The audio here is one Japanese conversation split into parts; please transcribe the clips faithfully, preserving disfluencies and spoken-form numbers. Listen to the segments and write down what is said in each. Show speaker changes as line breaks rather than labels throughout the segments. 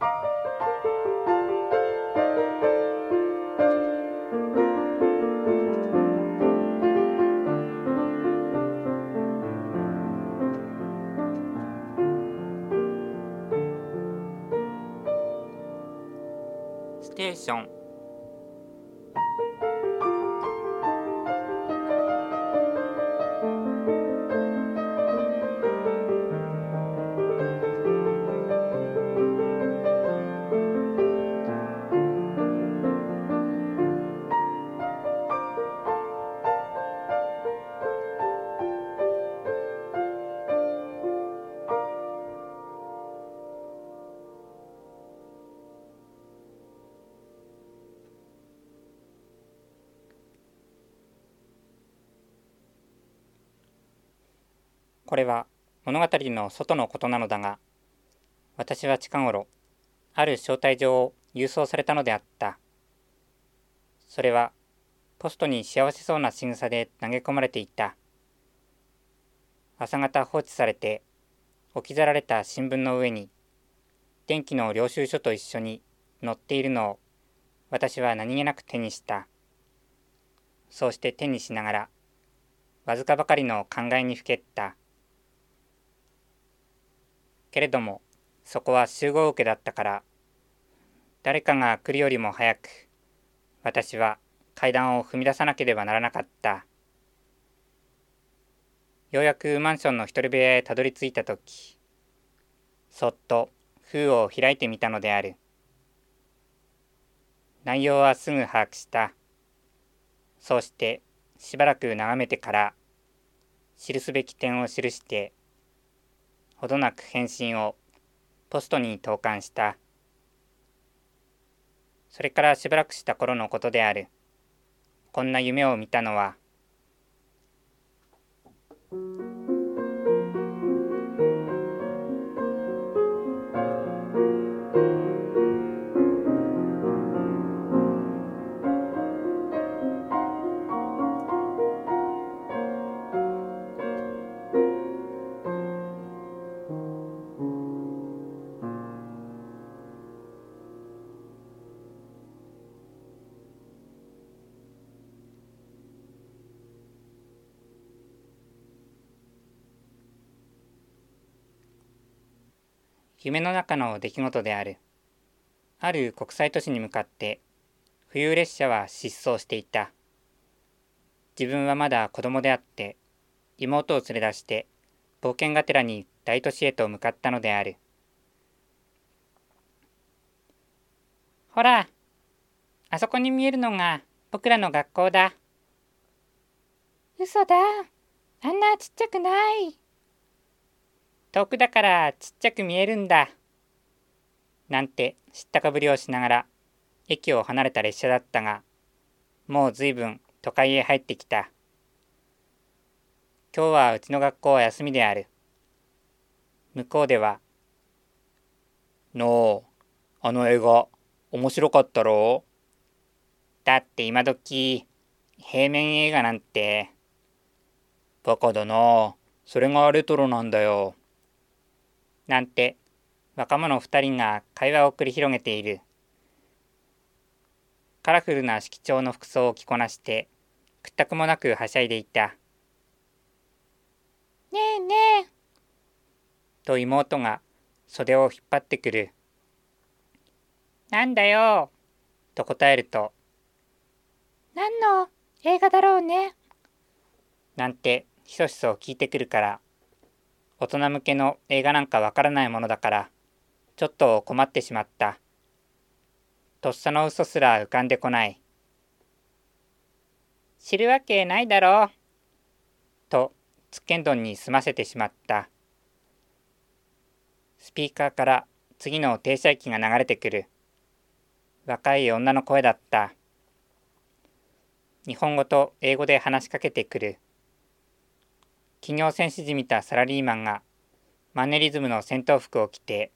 ステーション。これは物語の外のことなのだが、私は近頃、ある招待状を郵送されたのであった。それは、ポストに幸せそうな仕草で投げ込まれていた。朝方放置されて、置き去られた新聞の上に、電気の領収書と一緒に載っているのを、私は何気なく手にした。そうして手にしながら、わずかばかりの考えにふけった。けれども、そこは集合受けだったから、誰かが来るよりも早く、私は階段を踏み出さなければならなかった。ようやくマンションの一人部屋へたどり着いたとき、そっと封を開いてみたのである。内容はすぐ把握した。そうしてしばらく眺めてから、記すべき点を記して、ほどなく返信をポストに投函した。それからしばらくした頃のことである。こんな夢を見たのは、夢の中の出来事である。ある国際都市に向かって冬列車は疾走していた。自分はまだ子供であって、妹を連れ出して冒険がてらに大都市へと向かったのである。ほら、あそこに見えるのが僕らの学校だ。嘘だ。あんなちっちゃくない。遠くだからちっちゃく見えるんだ。なんて知ったかぶりをしながら駅を離れた列車だったが、もうずいぶん都会へ入ってきた。今日はうちの学校は休みである。向こうでは、のう、あの映画、面白かったろう。だって今時、平面映画なんて。バカだな。それがレトロなんだよ。なんて、若者二人が会話を繰り広げている。カラフルな色調の服装を着こなして、屈託もなくはしゃいでいた。ねえねえ。と妹が袖を引っ張ってくる。なんだよ。と答えると、何の映画だろうね。なんてひそひそ聞いてくるから、大人向けの映画なんかわからないものだから、ちょっと困ってしまった。とっさの嘘すら浮かんでこない。知るわけないだろう。と、つっけんどんに済ませてしまった。スピーカーから次の停車駅が流れてくる。若い女の声だった。日本語と英語で話しかけてくる。企業戦士じみたサラリーマンがマンネリズムの戦闘服を着て、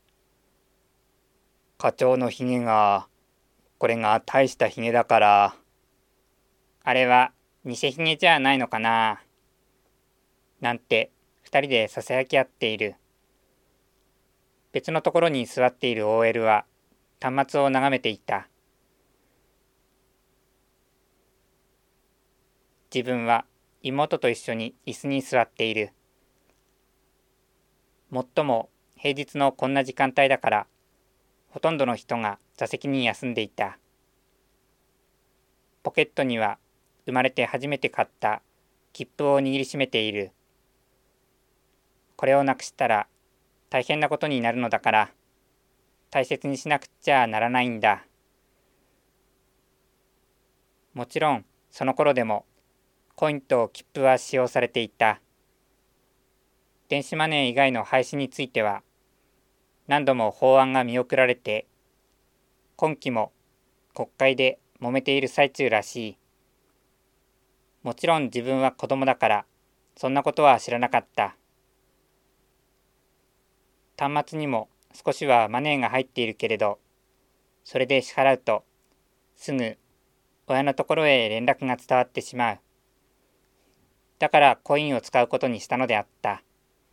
課長のひげが、これが大したひげだから、あれは偽ひげじゃないのかな。なんて二人でささやき合っている。 別のところに座っている オーエル は端末を眺めていた。自分は妹と一緒に椅子に座っている。もっとも平日のこんな時間帯だから、ほとんどの人が座席に休んでいた。ポケットには生まれて初めて買った切符を握りしめている。これをなくしたら大変なことになるのだから、大切にしなくちゃならないんだ。もちろんその頃でもコインと切符は使用されていた。電子マネー以外の廃止については何度も法案が見送られて、今期も国会で揉めている最中らしい。もちろん自分は子供だからそんなことは知らなかった。端末にも少しはマネーが入っているけれど、それで支払うとすぐ親のところへ連絡が伝わってしまう。だからコインを使うことにしたのであった。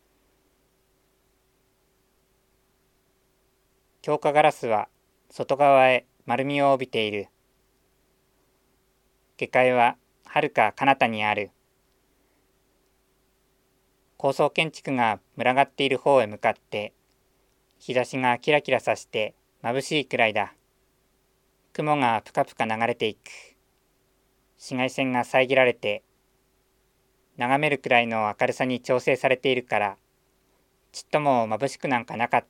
強化ガラスは外側へ丸みを帯びている。下界ははるか彼方にある。高層建築が群がっている方へ向かって日差しがキラキラさして眩しいくらいだ。雲がぷかぷか流れていく。紫外線が遮られて眺めるくらいの明るさに調整されているから、ちっとも眩しくなんかなかった。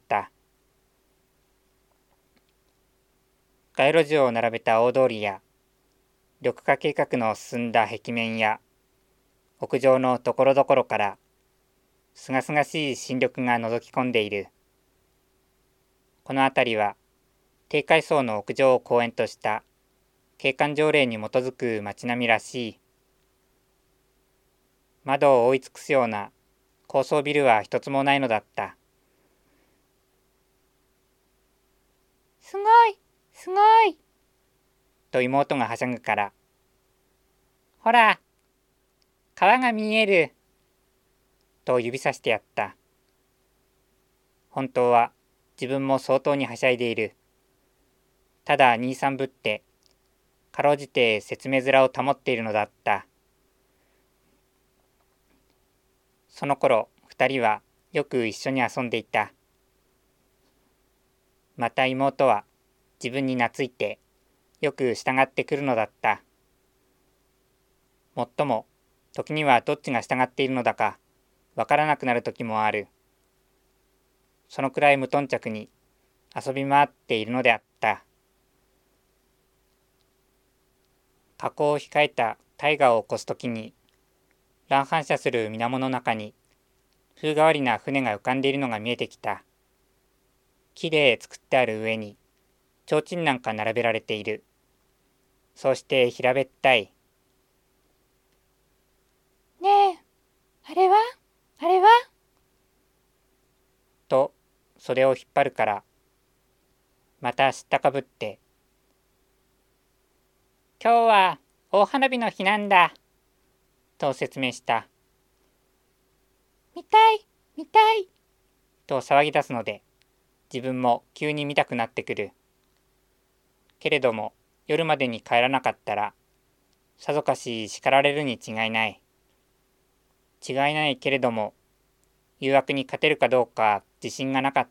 街路樹を並べた大通りや緑化計画の進んだ壁面や屋上のところどころからすがすがしい新緑が覗き込んでいる。この辺りは低階層の屋上を公園とした景観条例に基づく街並みらしい。窓を覆い尽くすような高層ビルは一つもないのだった。すごいすごいと妹がはしゃぐから、ほら川が見えると指さしてやった。本当は自分も相当にはしゃいでいる。ただ兄さんぶってかろうじて説明面を保っているのだった。その頃二人はよく一緒に遊んでいた。また妹は自分に懐いてよく従ってくるのだった。もっとも時にはどっちが従っているのだかわからなくなる時もある。そのくらい無頓着に遊び回っているのであった。河口を控えた大河を起こすときに、乱反射する水面の中に風変わりな船が浮かんでいるのが見えてきた。木で作ってある上に提灯なんか並べられている。そうして平べったい。ねえ、あれはあれはと袖を引っ張るから、また知ったかぶって、今日は大花火の日なんだと説明した。見たい見たいと騒ぎ出すので、自分も急に見たくなってくる。けれども夜までに帰らなかったらさぞかし叱られるに違いない。違いないけれども誘惑に勝てるかどうか自信がなかった。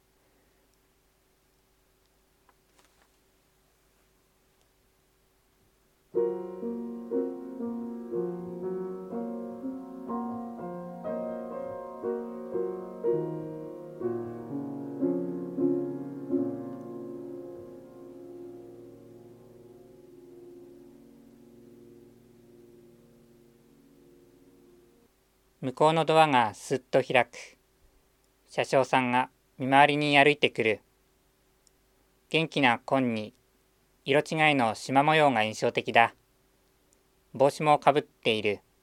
向こうのドアがすっと開く。車掌さんが見回りに歩いてくる。元気な紺に色違いの縞模様が印象的だ。帽子もかぶっている。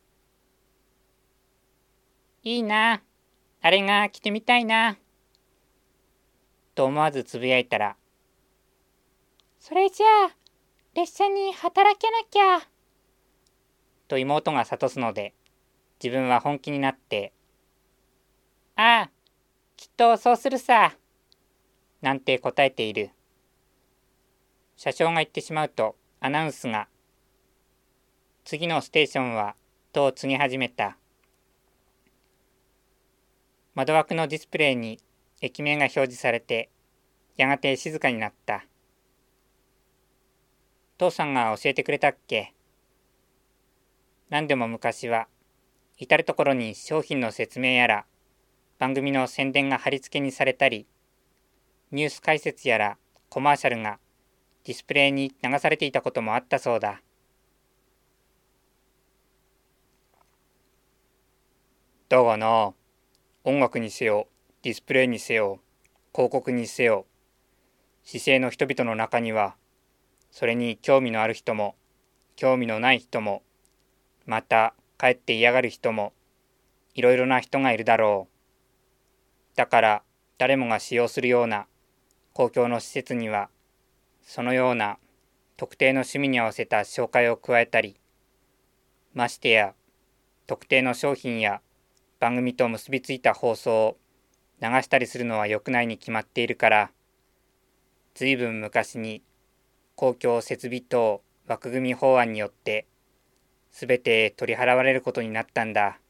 いいな、あれが着てみたいなと思わずつぶやいたら、それじゃあ列車に働けなきゃと妹が諭すので、自分は本気になって、ああ、 きっとそうするさ。なんて答えている。車掌が言ってしまうとアナウンスが、次のステーションは、と告げ始めた。窓枠のディスプレイに駅名が表示されて、やがて静かになった。父さんが教えてくれたっけ？何でも昔は、至るところに商品の説明やら、番組の宣伝が貼り付けにされたり、ニュース解説やらコマーシャルがディスプレイに流されていたこともあったそうだ。だがな、音楽にせよ、ディスプレイにせよ、広告にせよ、市井の人々の中には、それに興味のある人も、興味のない人も、またかえって嫌がる人も、いろいろな人がいるだろう。だから誰もが使用するような公共の施設には、そのような特定の趣味に合わせた紹介を加えたり、ましてや特定の商品や番組と結びついた放送を流したりするのは良くないに決まっているから、ずいぶん昔に公共設備等枠組み法案によってすべて取り払われることになったんだ。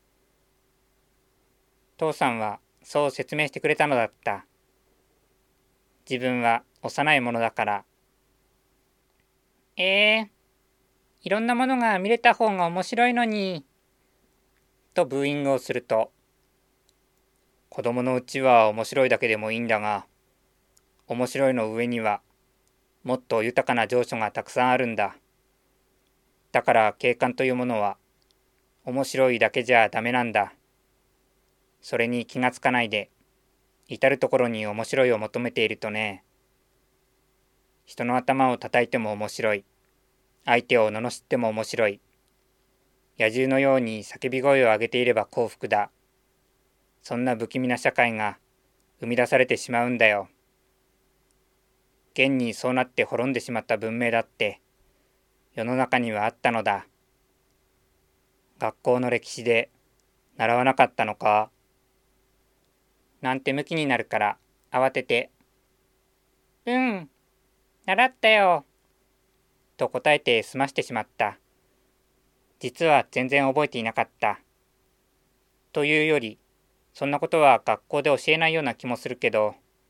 父さんはそう説明してくれたのだった。自分は幼いものだから。ええー、いろんなものが見れた方が面白いのに、とブーイングをすると、子供のうちは面白いだけでもいいんだが、面白いの上にはもっと豊かな情緒がたくさんあるんだ。だから景観というものは面白いだけじゃダメなんだ。それに気がつかないで、至るところに面白いを求めているとね、人の頭を叩いても面白い。相手を罵っても面白い。野獣のように叫び声を上げていれば幸福だ。そんな不気味な社会が生み出されてしまうんだよ。現にそうなって滅んでしまった文明だって世の中にはあったのだ。学校の歴史で習わなかったのか？なんてムキになるから慌てて、うん、習ったよ。と答えて済ましてしまった。実は全然覚えていなかった。というより、そんなことは学校で教えないような気もするけど、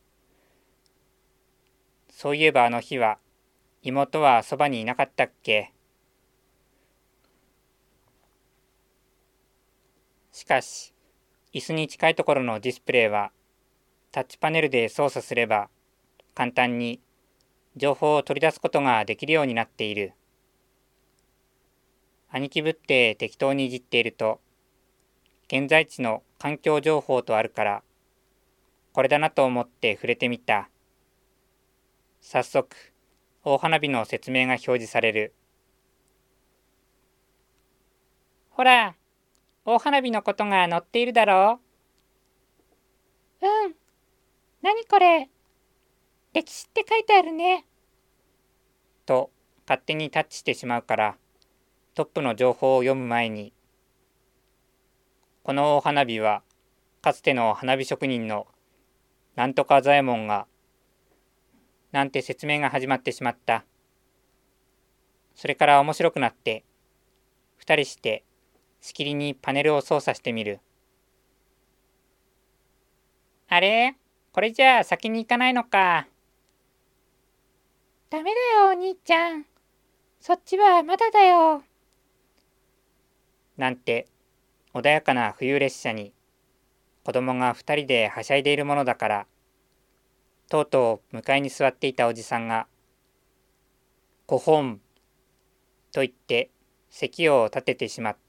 そういえばあの日は妹はそばにいなかったっけ？しかし、椅子に近いところのディスプレイはタッチパネルで操作すれば簡単に情報を取り出すことができるようになっている。兄貴ぶって適当にいじっていると、現在地の環境情報とあるから、これだなと思って触れてみた。早速、大花火の説明が表示される。ほら、大花火のことが載っているだろう？うん。何これ？歴史って書いてあるね。と、勝手にタッチしてしまうから、トップの情報を読む前に、この大花火は、かつての花火職人のなんとか左衛門が、なんて説明が始まってしまった。それから面白くなって、二人して、しきりにパネルを操作してみる。あれ？これじゃあ先に行かないのか。ダメだよ、お兄ちゃん。そっちはまだだよ。なんて、穏やかな冬列車に、子供が二人ではしゃいでいるものだから、とうとう向かいに座っていたおじさんが、ごほん、と言って、咳を立ててしまった。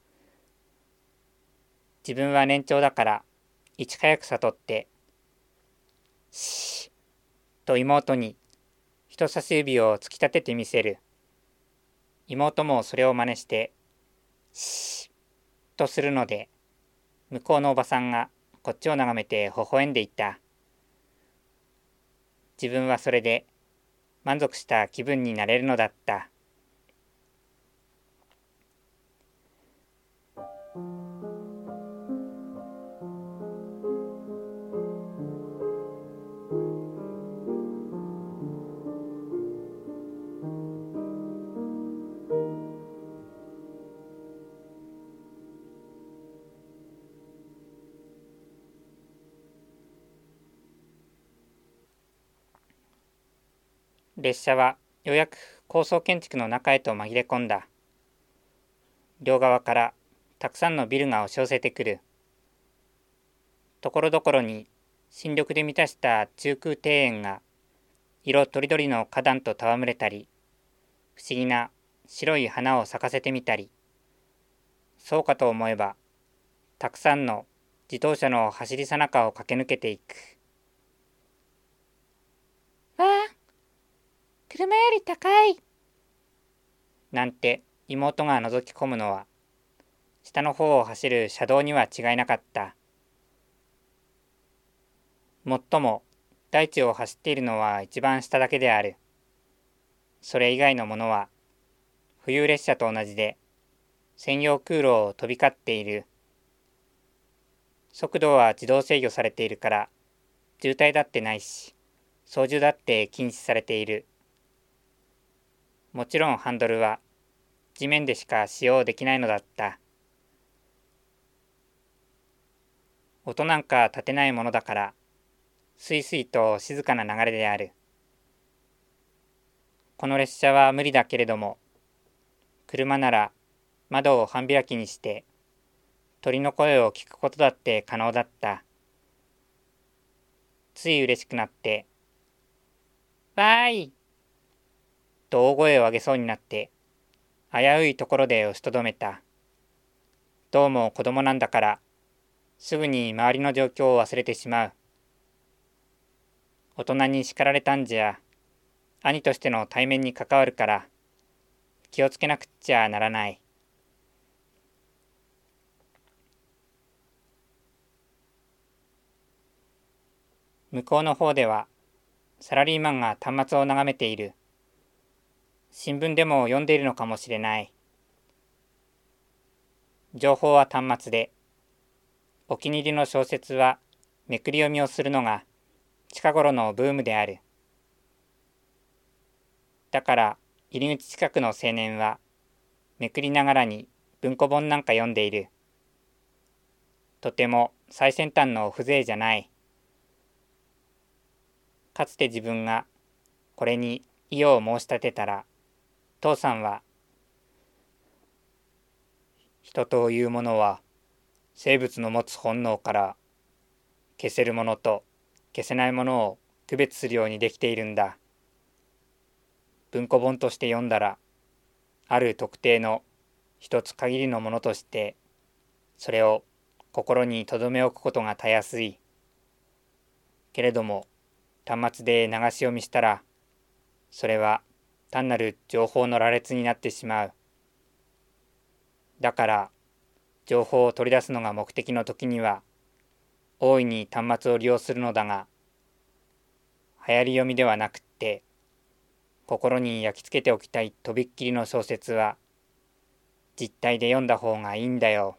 自分は年長だから、いち早く悟って、しーと妹に人差し指を突き立ててみせる。妹もそれを真似して、しーとするので、向こうのおばさんがこっちを眺めて微笑んでいた。自分はそれで満足した気分になれるのだった。 列車はようやく高層建築の中へと紛れ込んだ。両側からたくさんのビルが押し寄せてくる。ところどころに新緑で満たした中空庭園が色とりどりの花壇と戯れたり、不思議な白い花を咲かせてみたり、そうかと思えばたくさんの自動車の走りさなかを駆け抜けていく。
わあ、車より高い。
なんて妹が覗き込むのは、下の方を走る車道には違いなかった。もっとも大地を走っているのは一番下だけである。それ以外のものは浮遊列車と同じで専用空路を飛び交っている。速度は自動制御されているから渋滞だってないし、操縦だって禁止されている。もちろんハンドルは地面でしか使用できないのだった。音なんか立てないものだからすいすいと静かな流れである。この列車は無理だけれども、車なら窓を半開きにして鳥の声を聞くことだって可能だった。つい嬉しくなって
わーい
と大声を上げそうになって危ういところで押しとどめた。どうも子供なんだからすぐに周りの状況を忘れてしまう。大人に叱られたんじゃ兄としての対面に関わるから気をつけなくっちゃならない。向こうの方ではサラリーマンが端末を眺めている。新聞でも読んでいるのかもしれない。情報は端末で、お気に入りの小説はめくり読みをするのが近頃のブームである。だから入り口近くの青年はめくりながらに文庫本なんか読んでいる。とても最先端の風情じゃない。かつて自分がこれに異を申し立てたら、父さんは、人というものは生物の持つ本能から消せるものと消せないものを区別するようにできているんだ。文庫本として読んだら、ある特定の一つ限りのものとして、それを心に留め置くことがたやすい。けれども、端末で流し読みしたら、それは単なる情報の羅列になってしまう。だから、情報を取り出すのが目的の時には、大いに端末を利用するのだが、流行り読みではなくって、心に焼き付けておきたいとびっきりの小説は、実体で読んだ方がいいんだよ。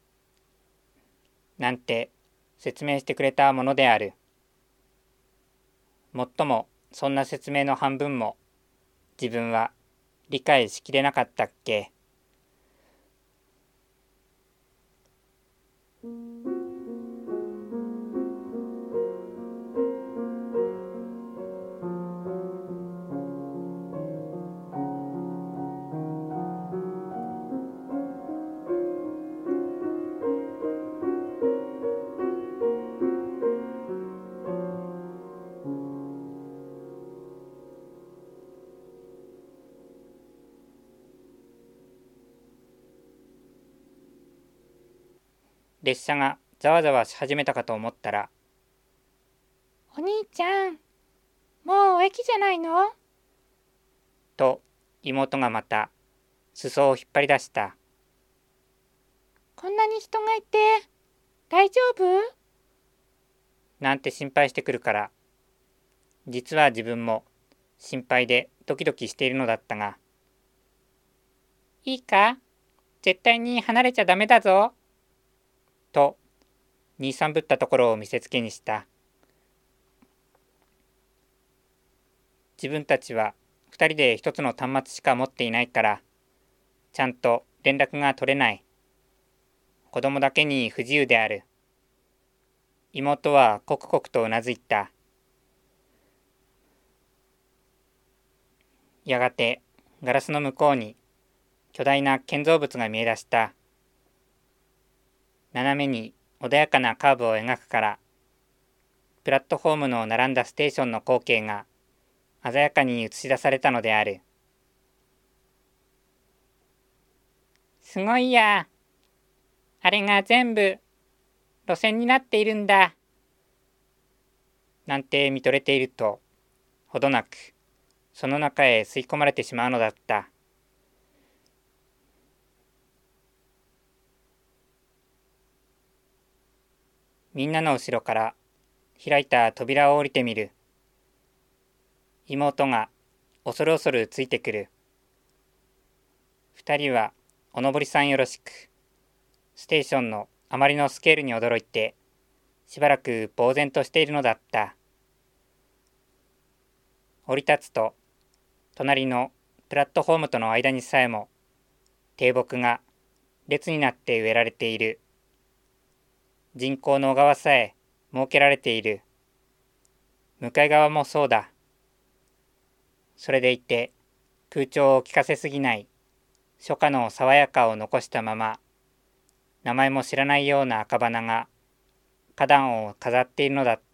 なんて説明してくれたものである。もっともそんな説明の半分も自分は理解しきれなかったっけ。列車がざわざわし始めたかと思ったら、
お兄ちゃん、もう駅じゃないの？
と妹がまた裾を引っ張り出した。
こんなに人がいて大丈夫？
なんて心配してくるから、実は自分も心配でドキドキしているのだったが、
いいか？絶対に離れちゃダメだぞ。
と兄さんぶったところを見せつけにした。自分たちは二人で一つの端末しか持っていないから、ちゃんと連絡が取れない。子供だけに不自由である。妹はコクコクとうなずいた。 やがてガラスの向こうに巨大な建造物が見え出した。斜めに穏やかなカーブを描くから、プラットフォームの並んだステーションの光景が鮮やかに映し出されたのである。
すごいや。あれが全部路線になっているんだ。
なんて見とれていると、ほどなくその中へ吸い込まれてしまうのだった。みんなの後ろから開いた扉を降りてみる。妹が恐る恐るついてくる。二人はおのぼりさんよろしく。ステーションのあまりのスケールに驚いて、しばらく呆然としているのだった。降り立つと、隣のプラットフォームとの間にさえも、低木が列になって植えられている。人工の小川さえ設けられている。向かい側もそうだ。それでいて、空調を効かせすぎない初夏の爽やかを残したまま、名前も知らないような赤花が花壇を飾っているのだった。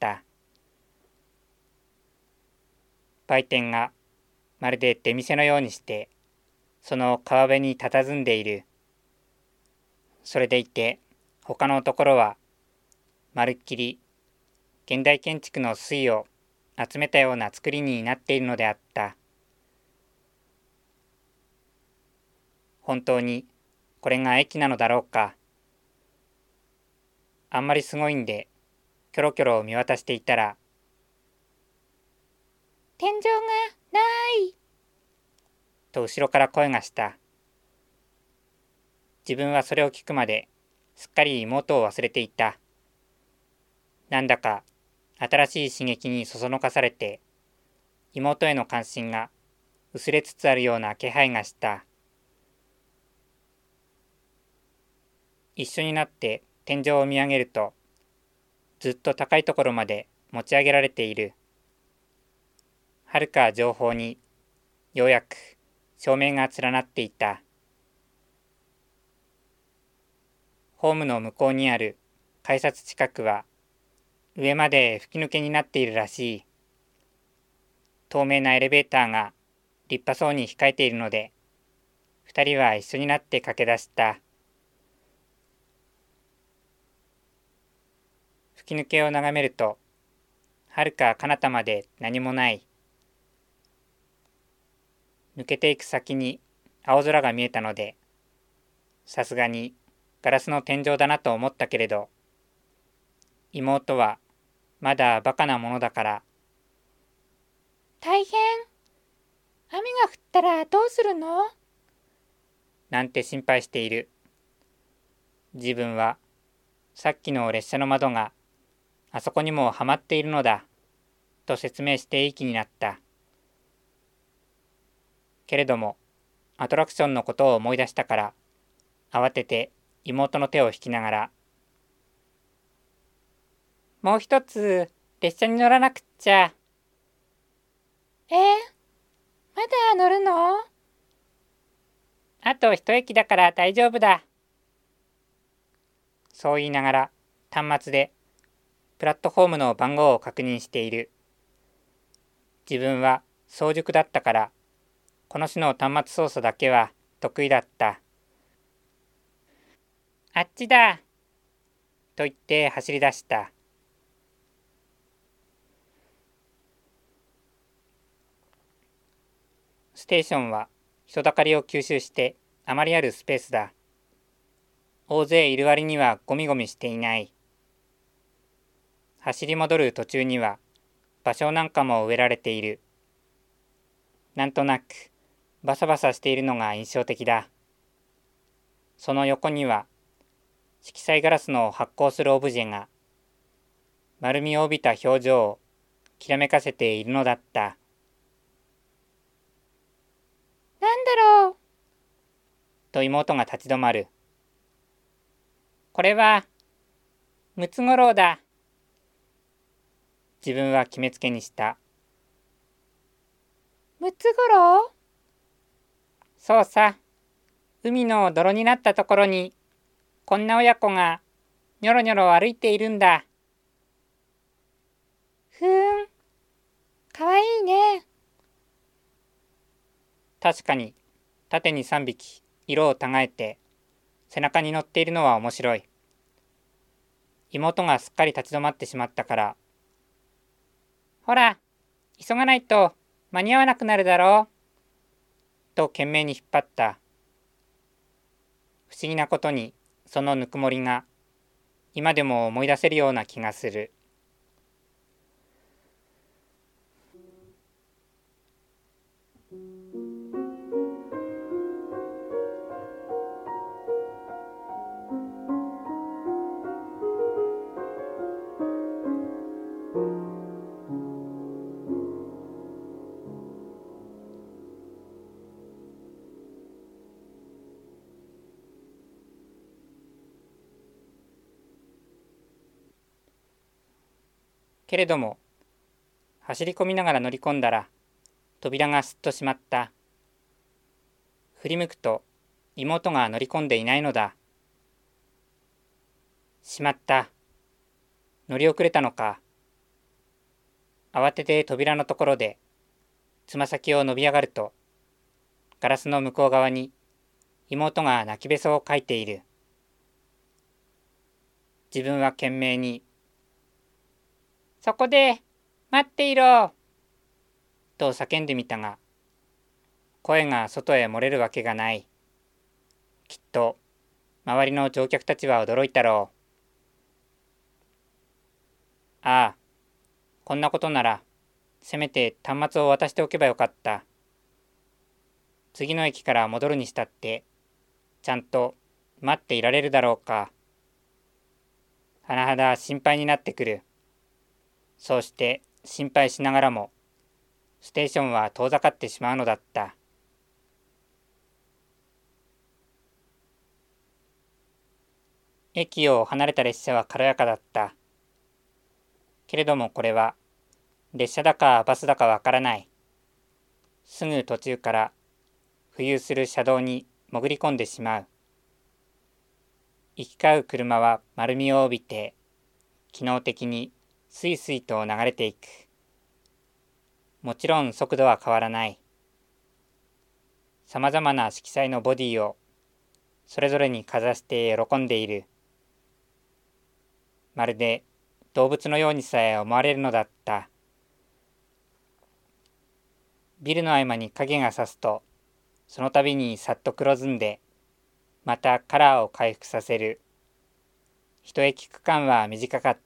売店がまるで出店のようにして、その川辺に佇んでいる。それでいて、他のところは、まるっきり現代建築の粋を集めたような作りになっているのであった。本当にこれが駅なのだろうか。あんまりすごいんで、キョロキョロ見渡していたら、
天井がない
と後ろから声がした。自分はそれを聞くまですっかり妹を忘れていた。なんだか新しい刺激にそそのかされて、妹への関心が薄れつつあるような気配がした。一緒になって天井を見上げると、ずっと高いところまで持ち上げられている。はるか上方にようやく照明が連なっていた。ホームの向こうにある改札近くは上まで吹き抜けになっているらしい。透明なエレベーターが立派そうに控えているので、二人は一緒になって駆け出した。吹き抜けを眺めると、はるか彼方まで何もない。抜けていく先に青空が見えたので、さすがにガラスの天井だなと思ったけれど、妹はまだバカなものだから、
大変。雨が降ったらどうするの？
なんて心配している。自分はさっきの列車の窓があそこにもはまっているのだと説明していい気になった。けれどもアトラクションのことを思い出したから、慌てて妹の手を引きながら、
もう一つ列車に乗らなくっちゃ。えー、まだ乗るの？
あと一駅だから大丈夫だ。そう言いながら端末でプラットフォームの番号を確認している。自分は早熟だったから、この種の端末操作だけは得意だった。
あっちだ
と言って走り出した。ステーションは人だかりを吸収してあまりあるスペースだ。大勢いる割にはゴミゴミしていない。走り戻る途中には芭蕉なんかも植えられている。なんとなくバサバサしているのが印象的だ。その横には色彩ガラスの発光するオブジェが丸みを帯びた表情をきらめかせているのだった。
なんだろう
と妹が立ち止まる。
これはムツゴロウだ。
自分は決めつけにした。
ムツゴロウ？ そうさ。海の泥になったところに、こんな親子がニョロニョロ歩いているんだ。ふーん、かわいいね。
確かに、縦にさんびき、色をたがえて、背中に乗っているのは面白い。妹がすっかり立ち止まってしまったから、
ほら、急がないと間に合わなくなるだろう。
と懸命に引っ張った。不思議なことに、そのぬくもりが、今でも思い出せるような気がする。けれども、走り込みながら乗り込んだら、扉がすっと閉まった。振り向くと、妹が乗り込んでいないのだ。しまった。乗り遅れたのか。慌てて扉のところで、つま先を伸び上がると、ガラスの向こう側に、妹が泣きべそをかいている。自分は懸命に、
そこで待っていろ
と叫んでみたが、声が外へ漏れるわけがない。きっと、周りの乗客たちは驚いたろう。ああ、こんなことなら、せめて端末を渡しておけばよかった。次の駅から戻るにしたって、ちゃんと待っていられるだろうか。甚だ心配になってくる。そうして心配しながらも、ステーションは遠ざかってしまうのだった。駅を離れた列車は軽やかだった。けれどもこれは、列車だかバスだかわからない。すぐ途中から浮遊する車道に潜り込んでしまう。行き交う車は丸みを帯びて、機能的にスイスイと流れていく。もちろん速度は変わらない。さまざまな色彩のボディをそれぞれにかざして喜んでいる。まるで動物のようにさえ思われるのだった。ビルの合間に影が差すと、その度にさっと黒ずんで、またカラーを回復させる。一駅区間は短かった。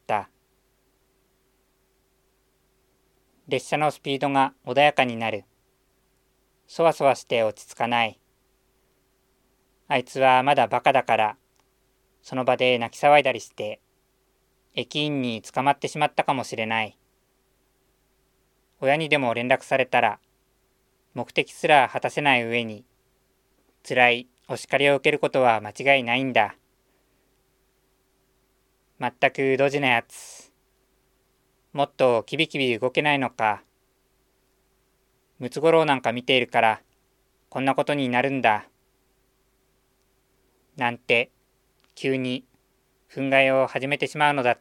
列車のスピードが穏やかになる。そわそわして落ち着かない。あいつはまだバカだから、その場で泣き騒いだりして、駅員に捕まってしまったかもしれない。親にでも連絡されたら、目的すら果たせない上に、辛いお叱りを受けることは間違いないんだ。まったくドジなやつ。もっとキビキビ動けないのか。ムツゴロウなんか見ているから、こんなことになるんだ。なんて、急に憤慨を始めてしまうのだった。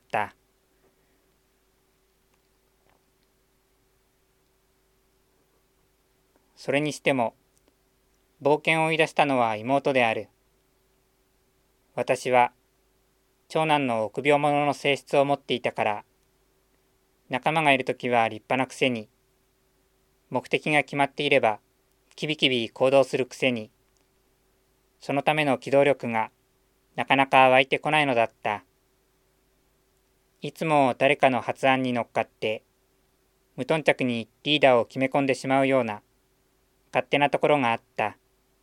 それにしても、冒険を言い出したのは妹である。私は、長男の臆病者の性質を持っていたから、仲間がいるときは立派なくせに、目的が決まっていれば、キビキビ行動するくせに、そのための機動力がなかなか湧いてこないのだった。いつも誰かの発案に乗っかって、無頓着にリーダーを決め込んでしまうような、勝手なところがあった。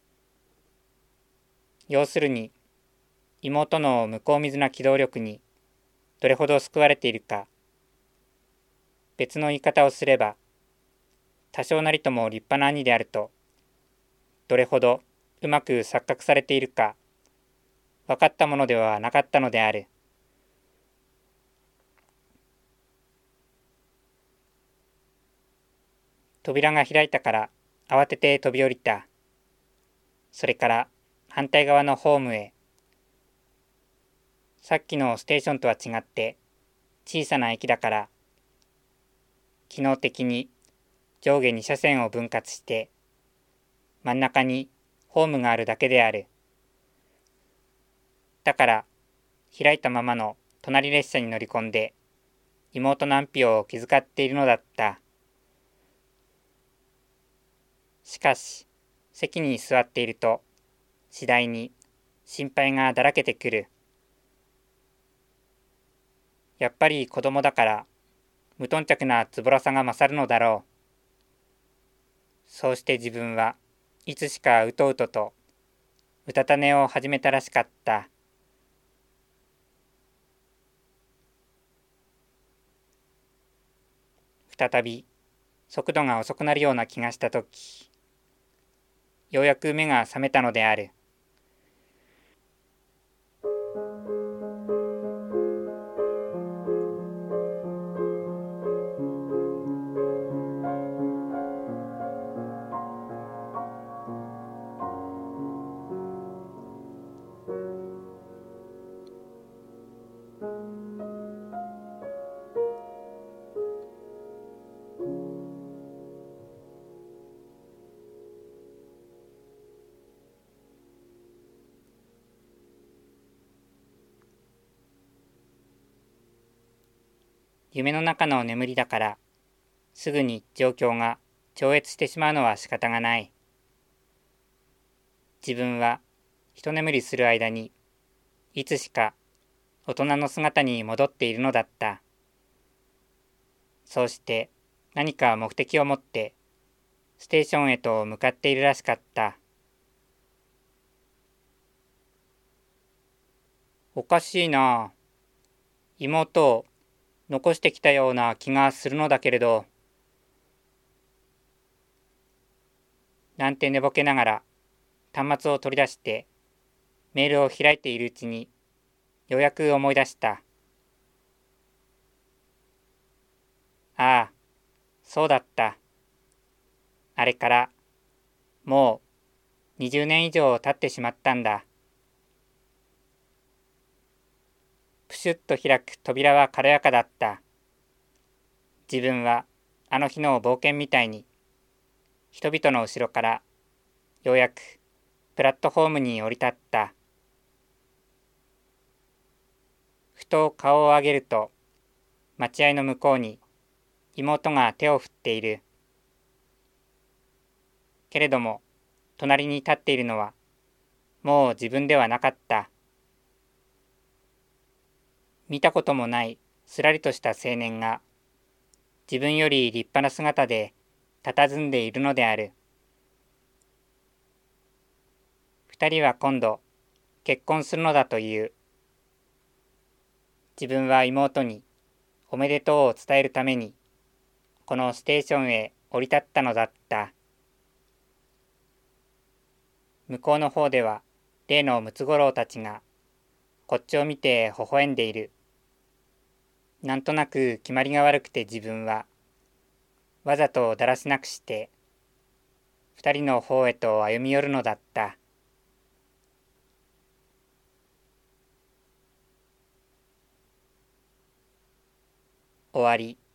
要するに、妹の向こう水な機動力にどれほど救われているか。別の言い方をすれば、多少なりとも立派な兄であると、どれほどうまく錯覚されているか、分かったものではなかったのである。扉が開いたから慌てて飛び降りた。 それから反対側のホームへ。さっきのステーションとは違って小さな駅だから、機能的に上下に車線を分割して真ん中にホームがあるだけである。だから開いたままの隣列車に乗り込んで妹の安否を気遣っているのだった。しかし席に座っていると次第に心配がだらけてくる。やっぱり子供だから無頓着なつぼらさが勝るのだろう。そうして自分はいつしかうとうととうたた寝を始めたらしかった。再び速度が遅くなるような気がしたとき、ようやく目が覚めたのである。夢の中の眠りだから、すぐに状況が超越してしまうのは仕方がない。自分は一眠りする間に、いつしか大人の姿に戻っているのだった。そうして何か目的を持ってステーションへと向かっているらしかった。おかしいな。妹を残してきたような気がするのだけれど、なんて寝ぼけながら端末を取り出してメールを開いているうちにようやく思い出した。ああ、そうだった。あれからもうにじゅうねん以上経ってしまったんだ。プシュッと開く扉は軽やかだった。自分はあの日の冒険みたいに人々の後ろからようやくプラットフォームに降り立った。ふと顔を上げると待合の向こうに妹が手を振っている。けれども隣に立っているのはもう自分ではなかった。見たこともないすらりとした青年が自分より立派な姿で佇んでいるのである。二人は今度結婚するのだという。自分は妹におめでとうを伝えるためにこのステーションへ降り立ったのだった。向こうの方では例のムツゴロウたちがこっちを見て微笑んでいる。なんとなく決まりが悪くて自分はわざとだらしなくして二人の方へと歩み寄るのだった。終わり。